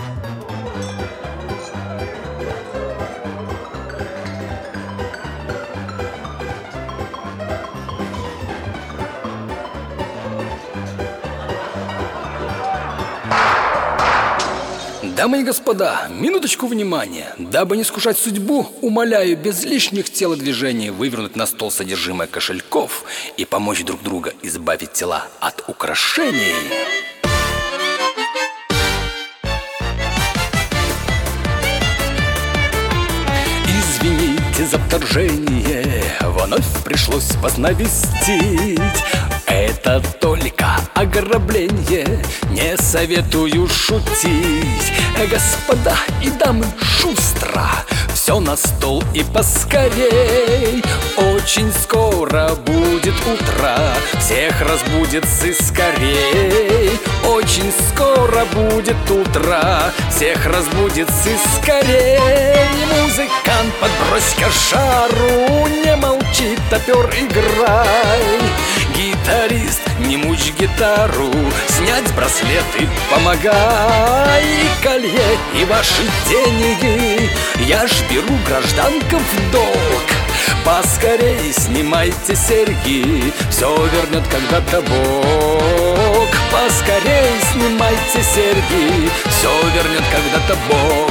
Дамы и господа, минуточку внимания. Дабы не искушать судьбу, умоляю без лишних телодвижений вывернуть на стол содержимое кошельков и помочь друг друга избавить тела от украшений. Извините за вторжение, вновь пришлось вас навестить. Это только ограбление, не советую шутить. Господа и дамы, шустро, все на стол и поскорей. Очень скоро будет утро, всех разбудит скорей. Очень скоро будет утро, всех разбудит скорей. Музыкант, подбрось-ка жару, не молчи, топер, играй. Гитарист, не мучь гитару, снять браслеты помогай. И колье, и ваши деньги я ж беру, гражданка, в долг. Поскорей снимайте серьги, все вернет когда-то Бог. Поскорей снимайте серьги, все вернет когда-то Бог.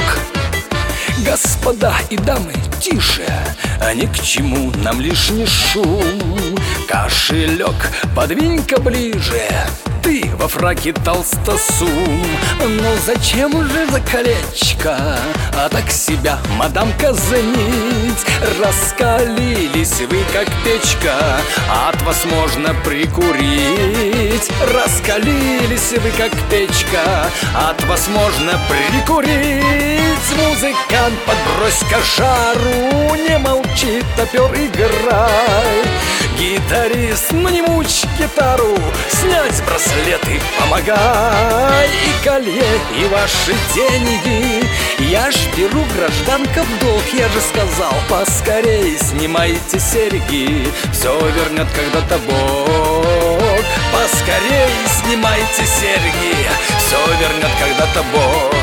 Господа и дамы, тише, а ни к чему нам лишний шум. Кошелек подвинь-ка ближе, ты во фраке толстосум. Но зачем же за колечко, а так себя, мадам, казнить? Раскалились вы, как печка, от вас можно прикурить. Раскалились вы, как печка, от вас можно прикурить. Музыкант, подбрось-ка жару, не молчи, топер, играй. Гитарист, ну не мучь гитару, снять браслеты помогай. И колье, и ваши деньги я ж беру, гражданка, в долг. Я же сказал, поскорей снимайте серьги, все вернет когда-то Бог. Поскорей снимайте серьги, все вернет когда-то Бог.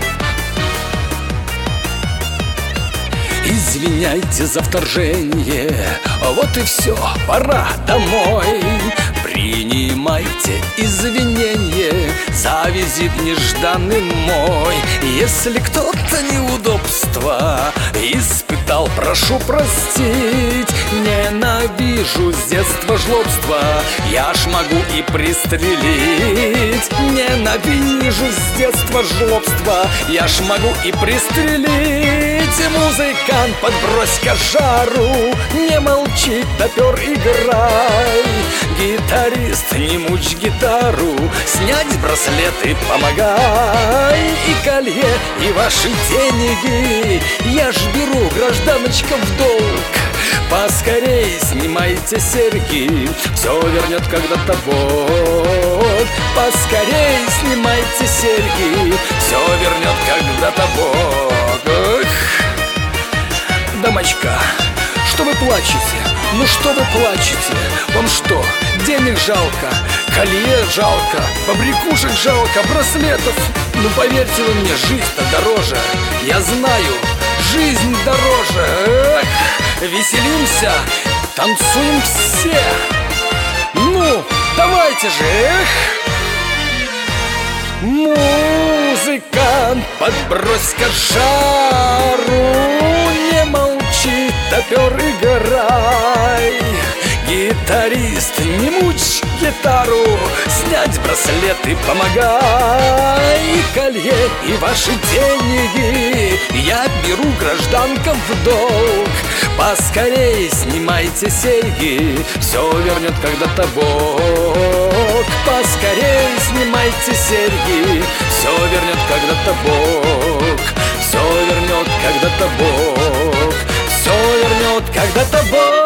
Извиняйте за вторжение, вот и все, пора домой. Принимайте извинения за визит нежданный мой. Если кто-то неудобства испытал, прошу простить. Ненавижу с детства жлобства, я ж могу и пристрелить. Ненавижу с детства жлобства, я ж могу и пристрелить. Музыкант, подбрось-ка жару, не молчи, топер, играй. Гитарист, не мучь гитару, снять браслеты помогай. И колье, и ваши деньги я ж беру, гражданочка, в долг. Поскорей снимайте серьги, все вернет когда-то Бог. Поскорей снимайте серьги, все вернет когда-то Бог. Дамочка, что вы плачете? Ну что вы плачете? Вам что, денег жалко? Колье жалко? Побрякушек жалко? Браслетов? Ну поверьте вы мне, жизнь-то дороже. Я знаю, жизнь дороже. Эх, веселимся, танцуем все. Ну, давайте же, эх. Музыкант, подбрось-ка жару, не молчи, топер, играй. Гитарист, не мучь гитару, снять браслеты помогай. И колье, и ваши деньги я беру, гражданка, в долг. Поскорей снимайте серьги, все вернет когда-то Бог. Поскорей снимайте серьги, все вернет когда-то Бог. Все вернет когда-то Бог. Все вернет когда-то Бог.